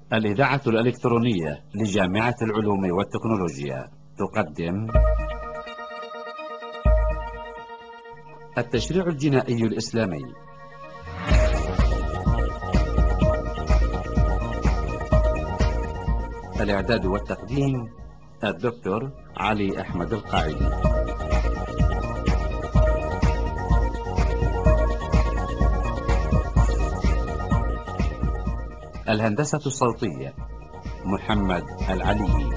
الإذاعة الإلكترونية لجامعة العلوم والتكنولوجيا تقدم التشريع الجنائي الإسلامي. الإعداد والتقديم الدكتور علي أحمد القاعدي. الهندسة الصوتية محمد العلي.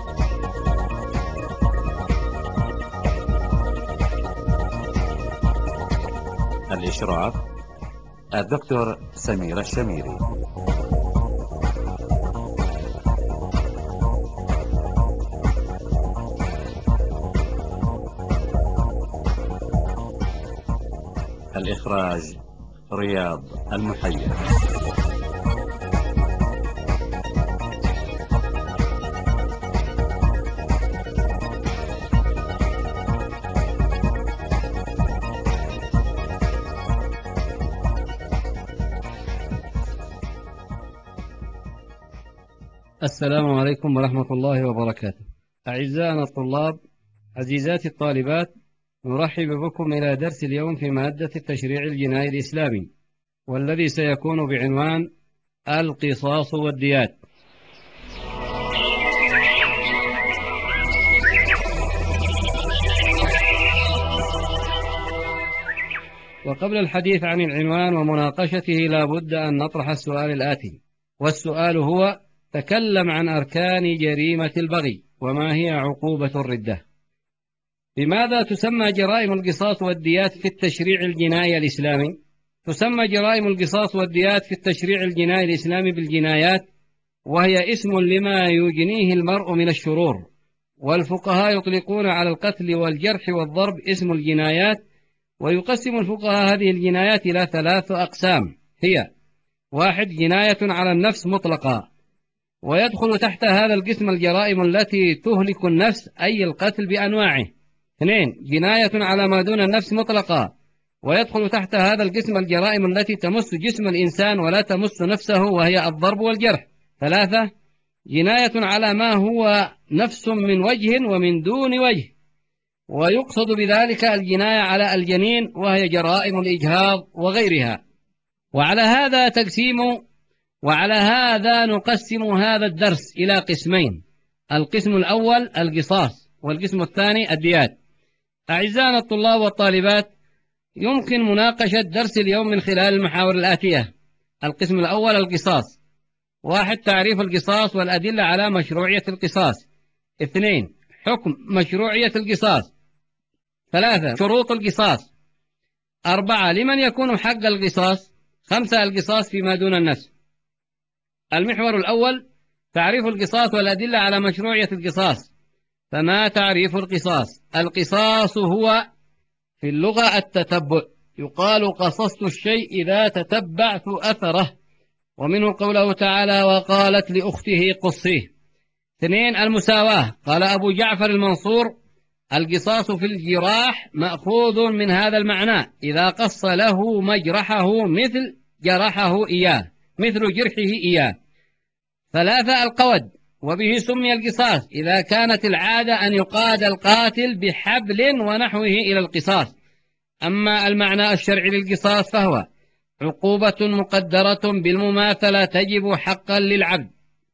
الإشراف الدكتور سمير الشميري. الإخراج رياض المحير. السلام عليكم ورحمة الله وبركاته. أعزائنا الطلاب، عزيزاتي الطالبات، نرحب بكم إلى درس اليوم في مادة التشريع الجنائي الإسلامي، والذي سيكون بعنوان القصاص والديات. وقبل الحديث عن العنوان ومناقشته لا بد أن نطرح السؤال الآتي، والسؤال هو: تكلم عن أركان جريمة البغي، وما هي عقوبة الردة؟ لماذا تسمى جرائم القصاص والديات في التشريع الجنائي الإسلامي؟ تسمى جرائم القصاص والديات في التشريع الجنائي الإسلامي بالجنايات، وهي اسم لما يجنيه المرء من الشرور، والفقهاء يطلقون على القتل والجرح والضرب اسم الجنايات. ويقسم الفقهاء هذه الجنايات إلى 3 أقسام، هي: 1. جناية على النفس مطلقة، ويدخل تحت هذا القسم الجرائم التي تهلك النفس أي القتل بأنواعه. 2. جناية على ما دون النفس مطلقة، ويدخل تحت هذا القسم الجرائم التي تمس جسم الإنسان ولا تمس نفسه، وهي الضرب والجرح. 3. جناية على ما هو نفس من وجه ومن دون وجه، ويقصد بذلك الجناية على الجنين، وهي جرائم الإجهاض وغيرها. وعلى هذا نقسم هذا الدرس إلى قسمين: القسم الأول القصاص، والقسم الثاني الديات. أعزائنا الطلاب والطالبات، يمكن مناقشة درس اليوم من خلال المحاور الآتية: القسم الأول القصاص. 1. تعريف القصاص والأدلة على مشروعية القصاص. 2. حكم مشروعية القصاص. 3. شروط القصاص. 4. لمن يكون حق القصاص. 5. القصاص فيما دون النفس. المحور الأول: تعريف القصاص والأدلة على مشروعية القصاص. فما تعريف القصاص؟ القصاص هو في اللغة التتبع، يقال قصصت الشيء إذا تتبعت أثره، ومنه قوله تعالى: وقالت لأخته قصيه. 2. المساواة، قال أبو جعفر المنصور: القصاص في الجراح مأخوذ من هذا المعنى، إذا قص له مجرحه مثل جرحه إياه، مثل جرحه إياه. 3. القود، وبه سمي القصاص إذا كانت العادة أن يقاد القاتل بحبل ونحوه إلى القصاص. أما المعنى الشرعي للقصاص فهو عقوبة مقدرة بالمماثلة تجب حقا للعبد.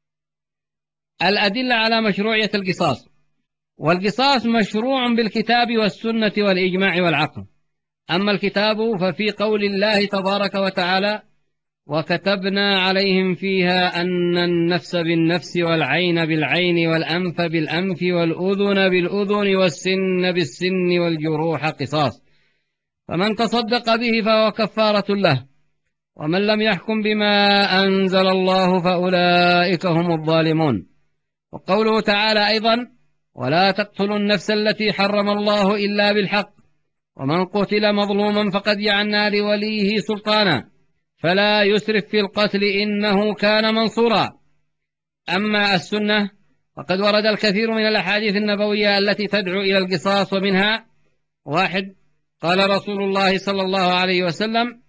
الأدلة على مشروعية القصاص: والقصاص مشروع بالكتاب والسنة والإجماع والعقل. أما الكتاب ففي قول الله تبارك وتعالى: وكتبنا عليهم فيها أن النفس بالنفس والعين بالعين والأنف بالأنف والأذن بالأذن والسن بالسن والجروح قصاص، فمن تصدق به فهو كفارة له، ومن لم يحكم بما أنزل الله فأولئك هم الظالمون. وقوله تعالى أيضا: ولا تقتلوا النفس التي حرم الله إلا بالحق، ومن قتل مظلوما فقد جعلنا لوليه سلطانا فلا يسرف في القتل إنه كان منصورا. أما السنة فقد ورد الكثير من الأحاديث النبوية التي تدعو إلى القصاص، ومنها: 1. قال رسول الله صلى الله عليه وسلم: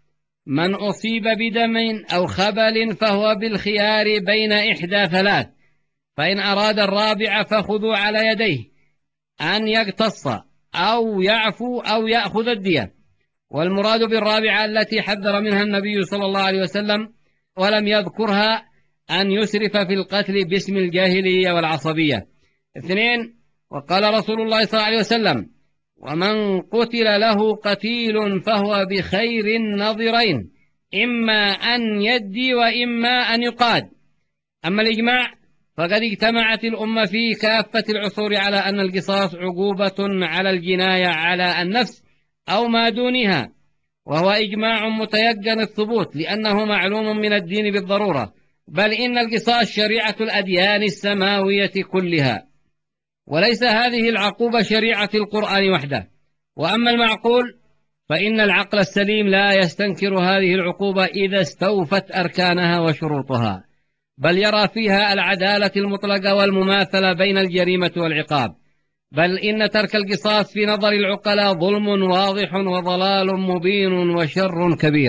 من أصيب بدم أو خبل فهو بالخيار بين إحدى ثلاث، فإن أراد الرابع فخذوا على يديه أن يقتص أو يعفو أو يأخذ الدية. والمراد بالرابعة التي حذر منها النبي صلى الله عليه وسلم ولم يذكرها أن يسرف في القتل باسم الجاهلية والعصبية. 2. وقال رسول الله صلى الله عليه وسلم: ومن قتل له قتيل فهو بخير النظرين، إما أن يدي وإما أن يقاد. أما الإجماع فقد اجتمعت الأمة في كافة العصور على أن القصاص عقوبة على الجناية على النفس أو ما دونها، وهو إجماع متيقن الثبوت لأنه معلوم من الدين بالضرورة، بل إن القصاص شريعة الأديان السماوية كلها، وليس هذه العقوبة شريعة القرآن وحده. وأما المعقول فإن العقل السليم لا يستنكر هذه العقوبة إذا استوفت أركانها وشروطها، بل يرى فيها العدالة المطلقة والمماثلة بين الجريمة والعقاب، بل إن ترك القصاص في نظر العقلاء ظلم واضح وضلال مبين وشر كبير.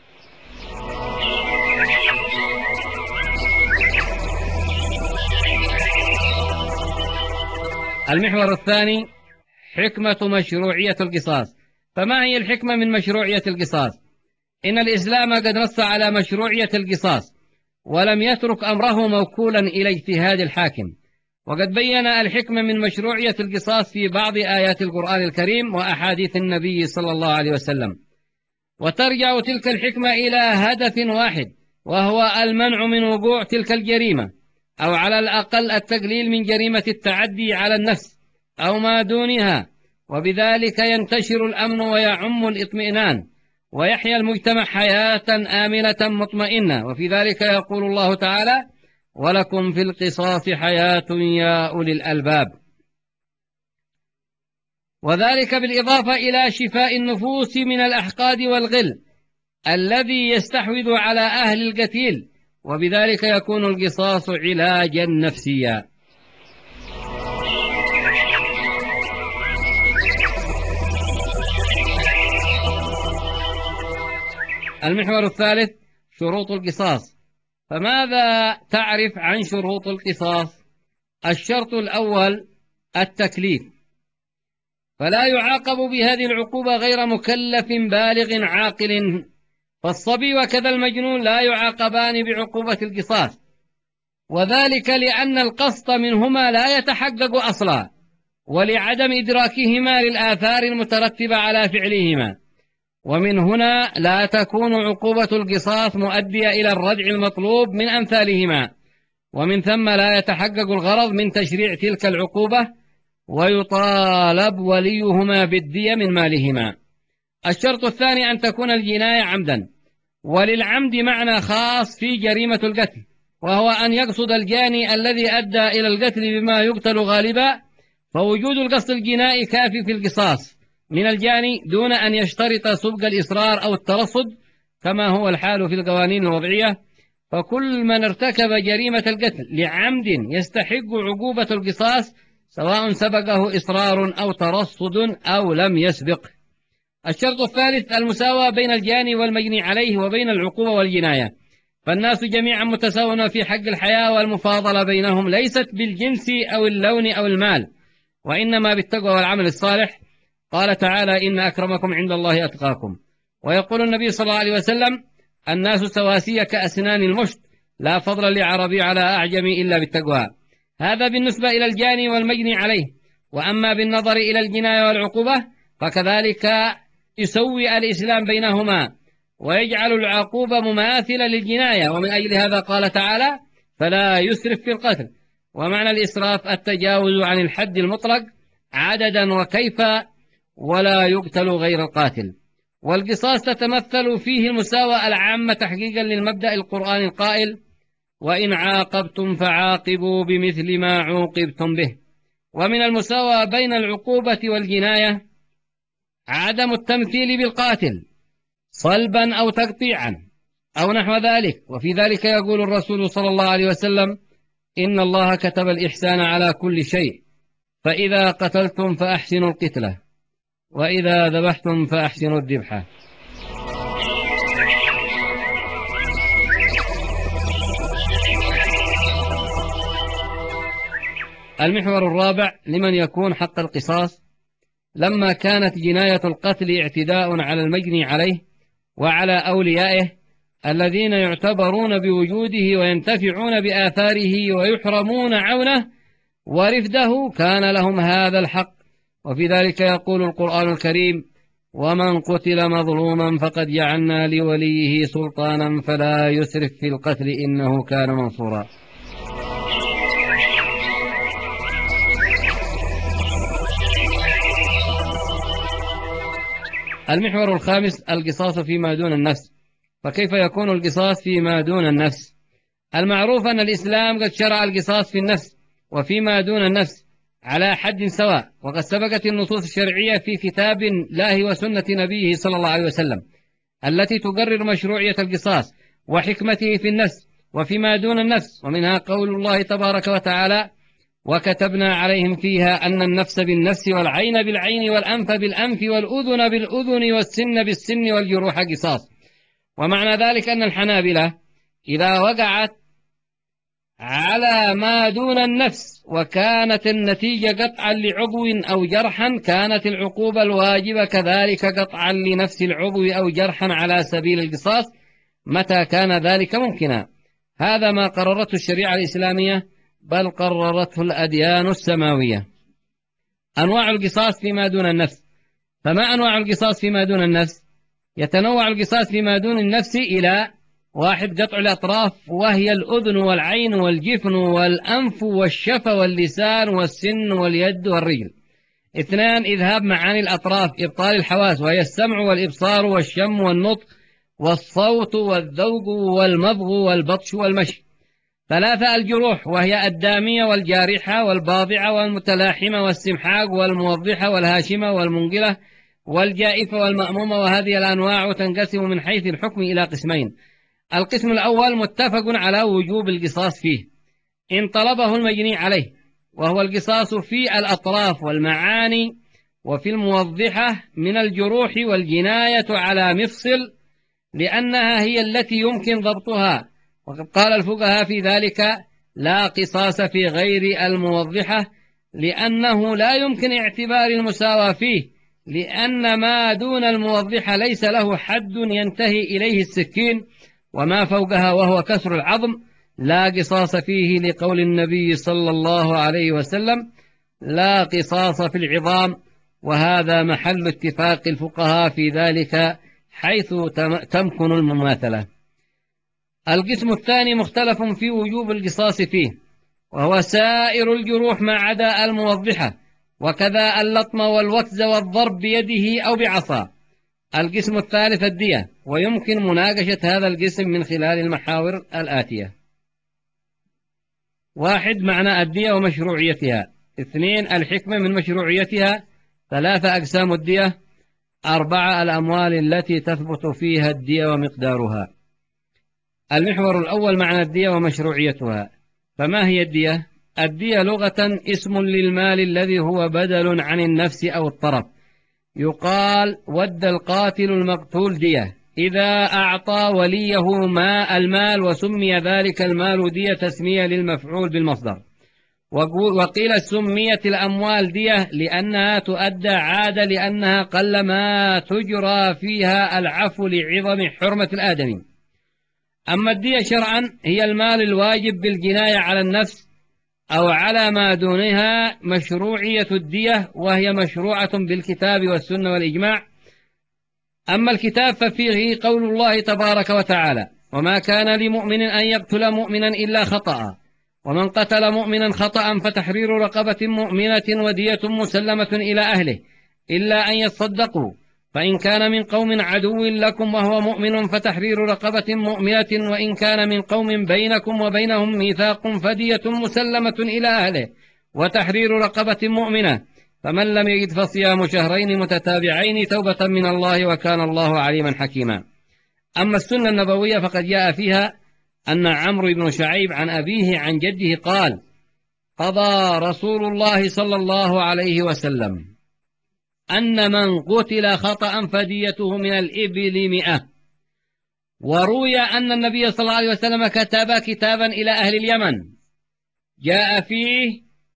المحور الثاني: حكمة مشروعية القصاص. فما هي الحكمة من مشروعية القصاص؟ إن الإسلام قد نص على مشروعية القصاص ولم يترك أمره موكولا إلى اجتهاد الحاكم، وقد بين الحكمة من مشروعية القصاص في بعض آيات القرآن الكريم وأحاديث النبي صلى الله عليه وسلم، وترجع تلك الحكمة إلى هدف واحد، وهو المنع من وقوع تلك الجريمة، أو على الأقل التقليل من جريمة التعدي على النفس أو ما دونها، وبذلك ينتشر الأمن ويعم الإطمئنان ويحيا المجتمع حياة آمنة مطمئنة. وفي ذلك يقول الله تعالى: ولكم في القصاص حياة يا أولي الألباب، وذلك بالإضافة إلى شفاء النفوس من الأحقاد والغل الذي يستحوذ على أهل القتيل، وبذلك يكون القصاص علاجا نفسيا. المحور الثالث: شروط القصاص. فماذا تعرف عن شروط القصاص؟ الشرط الأول: التكليف، فلا يعاقب بهذه العقوبة غير مكلف بالغ عاقل، فالصبي وكذا المجنون لا يعاقبان بعقوبة القصاص، وذلك لأن القصد منهما لا يتحقق أصلا، ولعدم إدراكهما للآثار المترتبة على فعلهما، ومن هنا لا تكون عقوبة القصاص مؤدية إلى الردع المطلوب من أمثالهما، ومن ثم لا يتحقق الغرض من تشريع تلك العقوبة، ويطالب وليهما بالدية من مالهما. الشرط الثاني: أن تكون الجناية عمدا، وللعمد معنى خاص في جريمة القتل، وهو أن يقصد الجاني الذي أدى إلى القتل بما يقتل غالبا، فوجود القصد الجنائي كافي في القصاص من الجاني دون أن يشترط سبق الإصرار أو الترصد كما هو الحال في القوانين الوضعية. فكل من ارتكب جريمة القتل لعمد يستحق عقوبة القصاص، سواء سبقه إصرار أو ترصد أو لم يسبق. الشرط الثالث: المساواة بين الجاني والمجني عليه وبين العقوبة والجناية، فالناس جميعا متساوون في حق الحياة، والمفاضلة بينهم ليست بالجنس أو اللون أو المال، وإنما بالتقوى والعمل الصالح. قال تعالى: إن أكرمكم عند الله أتقاكم. ويقول النبي صلى الله عليه وسلم: الناس سواسية كأسنان المشط، لا فضل لعربي على أعجمي إلا بالتقوى. هذا بالنسبة إلى الجاني والمجني عليه. وأما بالنظر إلى الجناية والعقوبة فكذلك يسوي الإسلام بينهما ويجعل العقوبة مماثلة للجناية، ومن أجل هذا قال تعالى: فلا يسرف في القتل. ومعنى الإسراف التجاوز عن الحد المطلق عددا وكيفا، ولا يقتل غير القاتل. والقصاص تتمثل فيه المساواة العامة تحقيقا للمبدأ القرآني القائل: وإن عاقبتم فعاقبوا بمثل ما عوقبتم به. ومن المساواة بين العقوبة والجناية عدم التمثيل بالقاتل صلبا أو تقطيعا أو نحو ذلك. وفي ذلك يقول الرسول صلى الله عليه وسلم: إن الله كتب الإحسان على كل شيء، فإذا قتلتم فأحسنوا القتلة، وإذا ذبحتم فأحسنوا الذبحة. المحور الرابع لمن يكون حق القصاص. لما كانت جناية القتل اعتداء على المجني عليه وعلى أوليائه الذين يعتبرون بوجوده وينتفعون بآثاره ويحرمون عونه ورفده، كان لهم هذا الحق. وفي ذلك يقول القرآن الكريم: ومن قتل مظلوما فقد جعلنا لوليه سلطانا فلا يسرف في القتل إنه كان منصورا. المحور الخامس القصاص فيما دون النفس. فكيف يكون القصاص فيما دون النفس؟ المعروف أن الإسلام قد شرع القصاص في النفس وفيما دون النفس على حد سواء، وقد سبقت النصوص الشرعية في كتاب الله وسنة نبيه صلى الله عليه وسلم التي تقرر مشروعية القصاص وحكمته في النفس وفيما دون النفس، ومنها قول الله تبارك وتعالى: وكتبنا عليهم فيها أن النفس بالنفس والعين بالعين والأنف بالأنف والأذن بالأذن والسن بالسن والجروح قصاص. ومعنى ذلك أن الحنابلة إذا وقعت على ما دون النفس وكانت النتيجة قطعا لعضو أو جرحا، كانت العقوبة الواجبة كذلك قطعا لنفس العضو أو جرحا على سبيل القصاص متى كان ذلك ممكنا. هذا ما قررته الشريعة الإسلامية، بل قررته الأديان السماوية. أنواع القصاص فيما دون النفس. فما أنواع القصاص فيما دون النفس؟ يتنوع القصاص فيما دون النفس إلى: 1. قطع الأطراف، وهي الأذن والعين والجفن والأنف والشفة واللسان والسن واليد والرجل. 2. إذهاب معاني الأطراف، إبطال الحواس، وهي السمع والإبصار والشم والنطق والصوت والذوق والمضغ والبطش والمشي. 3. الجروح، وهي الدامية والجارحة والباضعة والمتلاحمة والسمحاق والموضحة والهاشمة والمنقلة والجائفة والمأمومة. وهذه الأنواع تنقسم من حيث الحكم إلى قسمين: القسم الأول متفق على وجوب القصاص فيه إن طلبه المجني عليه، وهو القصاص في الأطراف والمعاني وفي الموضحة من الجروح، والجناية على مفصل لأنها هي التي يمكن ضبطها. وقد قال الفقهاء في ذلك: لا قصاص في غير الموضحة، لأنه لا يمكن اعتبار المساواة فيه، لأن ما دون الموضحة ليس له حد ينتهي إليه السكين، وما فوقها وهو كسر العظم لا قصاص فيه، لقول النبي صلى الله عليه وسلم: لا قصاص في العظام. وهذا محل اتفاق الفقهاء في ذلك حيث تمكن المماثلة. القسم الثاني مختلف في وجوب القصاص فيه، وهو سائر الجروح ما عدا الموضحة، وكذا اللطم والوكز والضرب بيده أو بعصا. القسم الثالث الدية، ويمكن مناقشة هذا القسم من خلال المحاور الآتية: 1. معنى الدية ومشروعيتها. 2. الحكمة من مشروعيتها. 3. أقسام الدية. 4. الأموال التي تثبت فيها الدية ومقدارها. المحور الأول معنى الدية ومشروعيتها. فما هي الدية؟ الدية لغة اسم للمال الذي هو بدل عن النفس أو الطرف. يقال: ود القاتل المقتول دية، إذا أعطى وليه المال، وسمي ذلك المال دية تسمية للمفعول بالمصدر. وقيل سميت الأموال دية لأنها تؤدى عادة، لأنها قل ما تجرى فيها العفو لعظم حرمة الآدمي. أما الدية شرعا هي المال الواجب بالجناية على النفس أو على ما دونها. مشروعية الدية وهي مشروعة بالكتاب والسنة والإجماع. أما الكتاب ففيه قول الله تبارك وتعالى: وما كان لمؤمن أن يقتل مؤمنا إلا خطأ، ومن قتل مؤمنا خطأ فتحرير رقبة مؤمنة ودية مسلمة إلى أهله إلا أن يصدقوا، فإن كان من قوم عدو لكم وهو مؤمن فتحرير رقبة مؤمنة، وإن كان من قوم بينكم وبينهم ميثاق فدية مسلمة إلى أهله وتحرير رقبة مؤمنة، فمن لم يجد فصيام شهرين متتابعين توبة من الله وكان الله عليما حكيما. أما السنة النبوية فقد جاء فيها أن عمرو بن شعيب عن أبيه عن جده قال: قضى رسول الله صلى الله عليه وسلم أن من قتل خطأ فديته من الإبل 100. وروي أن النبي صلى الله عليه وسلم كتب كتابا إلى أهل اليمن جاء فيه: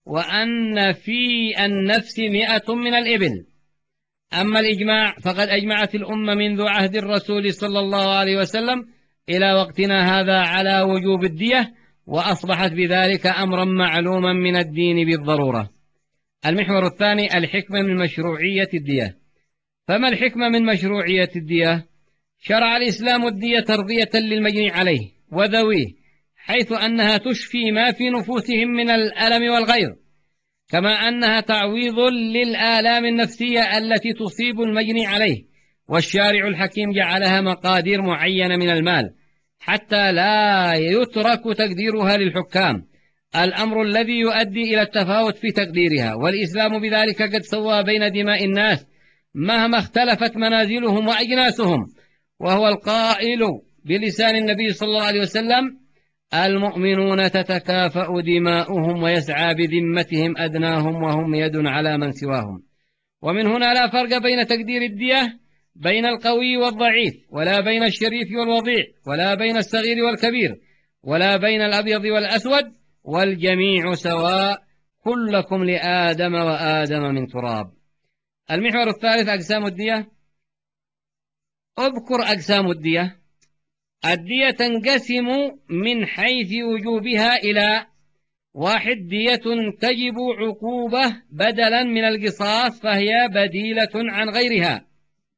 وأن في النفس 100 من الإبل. أما الإجماع فقد أجمعت الأمة منذ عهد الرسول صلى الله عليه وسلم إلى وقتنا هذا على وجوب الدية، وأصبحت بذلك أمرا معلوما من الدين بالضرورة. المحور الثاني الحكمة من مشروعية الدية. فما الحكمة من مشروعية الدية؟ شرع الإسلام الدية ترضية للمجني عليه وذويه، حيث أنها تشفي ما في نفوسهم من الألم والغيظ، كما أنها تعويض للآلام النفسية التي تصيب المجني عليه. والشارع الحكيم جعلها مقادير معينة من المال حتى لا يترك تقديرها للحكام، الأمر الذي يؤدي إلى التفاوت في تقديرها. والإسلام بذلك قد سوى بين دماء الناس مهما اختلفت منازلهم وأجناسهم، وهو القائل بلسان النبي صلى الله عليه وسلم: المؤمنون تتكافأ دماؤهم ويسعى بذمتهم أدناهم وهم يد على من سواهم. ومن هنا لا فرق بين تقدير الدية بين القوي والضعيف، ولا بين الشريف والوضيع، ولا بين الصغير والكبير، ولا بين الأبيض والأسود، والجميع سواء، كلكم لآدم وآدم من تراب. المحور الثالث أقسام الدية. اذكر أقسام الدية. الدية تنقسم من حيث وجوبها إلى: 1. دية تجب عقوبة بدلا من القصاص، فهي بديلة عن غيرها،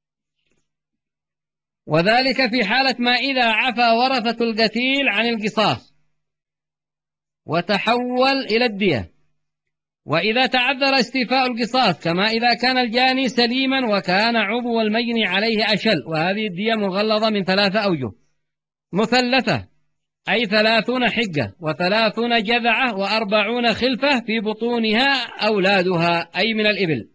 وذلك في حالة ما إذا عفى ورثة القتيل عن القصاص وتحول إلى الدية، وإذا تعذر استيفاء القصاص، كما إذا كان الجاني سليما وكان عضو المجني عليه أشل. وهذه الدية مغلظة من 3 أوجه: مثلثة أي 30 حجة، و30 جذعة، و40 خلفة في بطونها أولادها أي من الإبل.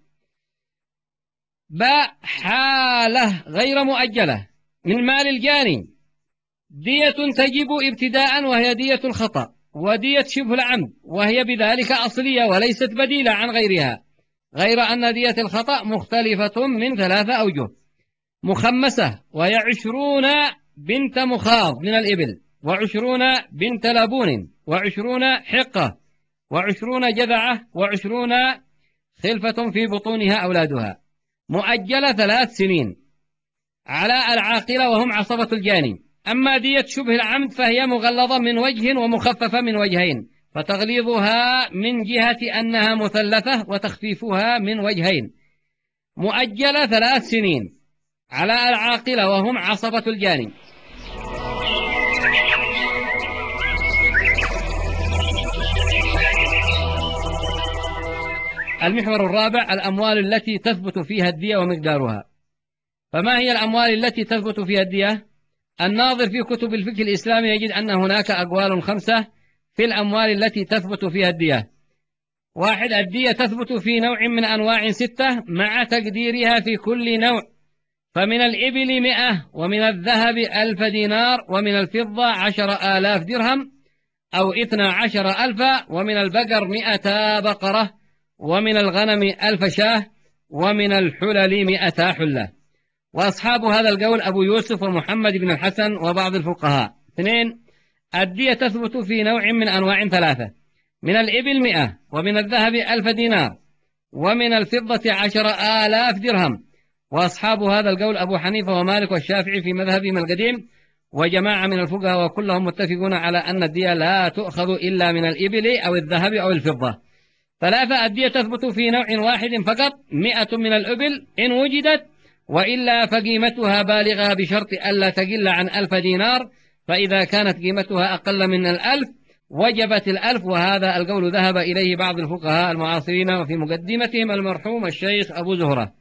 باء حالة غير مؤجلة من مال الجاني. دية تجب ابتداء وهي دية الخطأ، ودية شبه العمد وهي بذلك أصلية وليست بديلة عن غيرها، غير أن دية الخطأ مختلفة من 3 أوجه: مخمسة وهي 20 بنت مخاض من الإبل، و20 بنت لبون، و20 حقة، و20 جذعة، و20 خلفة في بطونها أولادها. مؤجلة 3 سنين على العاقلة وهم عصبة الجاني. أما دية شبه العمد فهي مغلظة من وجه ومخففة من وجهين، فتغليظها من جهة أنها مثلثة، وتخفيفها من وجهين: مؤجلة 3 سنين على العاقلة وهم عصبة الجاني. المحور الرابع الأموال التي تثبت فيها الدية ومقدارها. فما هي الأموال التي تثبت فيها الدية؟ الناظر في كتب الفقه الإسلامي يجد أن هناك أقوال 5 في الأموال التي تثبت فيها الدية. 1. الدية تثبت في نوع من أنواع 6 مع تقديرها في كل نوع، فمن الإبل 100، ومن الذهب 1000 دينار، ومن الفضة 10,000 درهم أو 12,000، ومن البقر 100 بقرة، ومن الغنم 1000 شاه، ومن الحلل 100 حلة. وأصحاب هذا القول أبو يوسف ومحمد بن الحسن وبعض الفقهاء. 2. الدية تثبت في نوع من أنواع 3: من الإبل 100، ومن الذهب 1000 دينار، ومن الفضة 10,000 درهم. وأصحاب هذا القول أبو حنيفة ومالك والشافعي في مذهبهم القديم، وجماعة من الفقهاء، وكلهم متفقون على أن الدية لا تؤخذ إلا من الإبل أو الذهب أو الفضة. 3. الدية تثبت في نوع واحد فقط: 100 من الإبل إن وجدت، وإلا فقيمتها بالغة بشرط ألا تقل عن 1000 دينار، فإذا كانت قيمتها أقل من 1000 وجبت 1000. وهذا القول ذهب إليه بعض الفقهاء المعاصرين، وفي مقدمتهم المرحوم الشيخ أبو زهرة.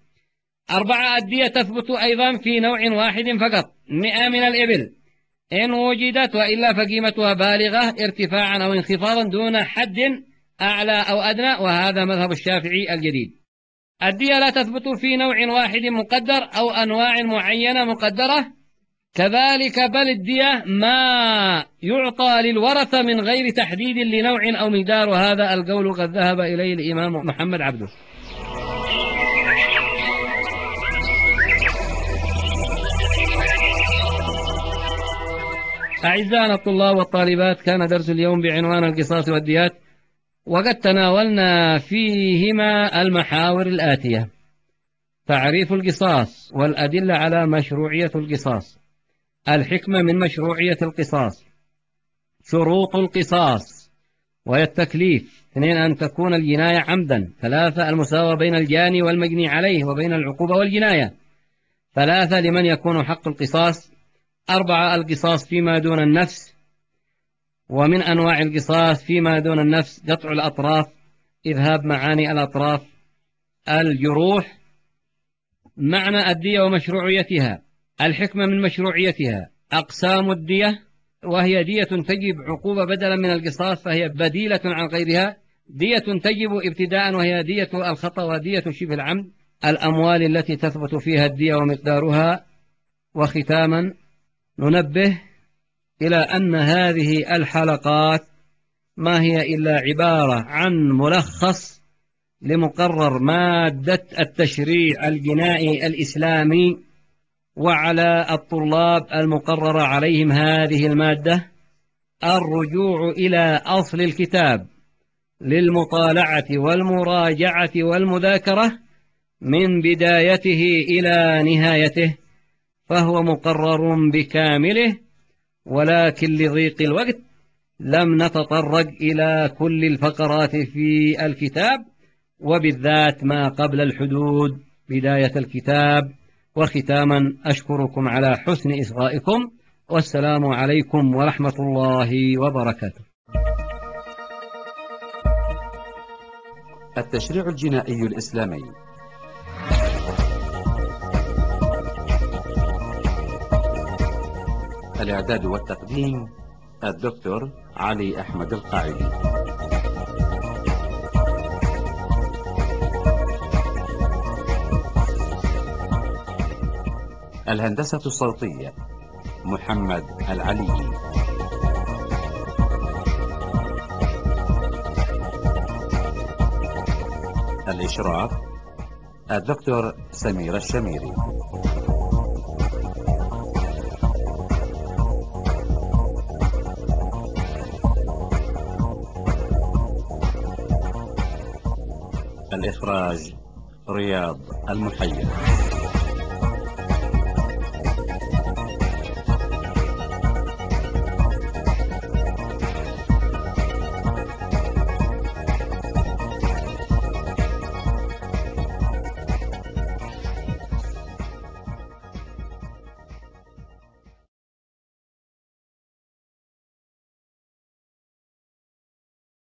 4. الدية تثبت أيضا في نوع واحد فقط: 100 من الإبل إن وجدت، وإلا فقيمتها بالغة ارتفاعا أو انخفاضا دون حد أعلى أو أدنى، وهذا مذهب الشافعي الجديد. الدية لا تثبت في نوع واحد مقدر أو أنواع معينة مقدرة كذلك، بل الدية ما يعطى للورثة من غير تحديد لنوع أو مقدار، وهذا القول قد ذهب إليه الإمام محمد عبده. أعزائنا الطلاب والطالبات، كان درس اليوم بعنوان القصاص والديات، وقد تناولنا فيهما المحاور الآتية: تعريف القصاص والأدلة على مشروعية القصاص، الحكمة من مشروعية القصاص، شروط القصاص وهي التكليف، 2 أن تكون الجناية عمدا، 3 المساواة بين الجاني والمجني عليه وبين العقوبة والجناية، 3 لمن يكون حق القصاص، 4 القصاص فيما دون النفس، ومن أنواع القصاص فيما دون النفس قطع الأطراف، إذهاب معاني الأطراف، الجروح، معنى الدية ومشروعيتها، الحكمة من مشروعيتها، أقسام الدية، وهي دية تجب عقوبة بدلا من القصاص فهي بديلة عن غيرها، دية تجب ابتداء وهي دية الخطأ ودية شبه العمد، الأموال التي تثبت فيها الدية ومقدارها. وختاما ننبه إلى أن هذه الحلقات ما هي إلا عبارة عن ملخص لمقرر مادة التشريع الجنائي الإسلامي، وعلى الطلاب المقرر عليهم هذه المادة الرجوع إلى أصل الكتاب للمطالعة والمراجعة والمذاكرة من بدايته إلى نهايته، فهو مقرر بكامله، ولكن لضيق الوقت لم نتطرق إلى كل الفقرات في الكتاب، وبالذات ما قبل الحدود بداية الكتاب. وختاما أشكركم على حسن إصغائكم، والسلام عليكم ورحمة الله وبركاته. التشريع الجنائي الإسلامي. الإعداد والتقديم الدكتور علي أحمد القاعدي. الهندسة الصوتية محمد العلي. الإشراف الدكتور سمير الشميري. الإخراج رياض المحيي.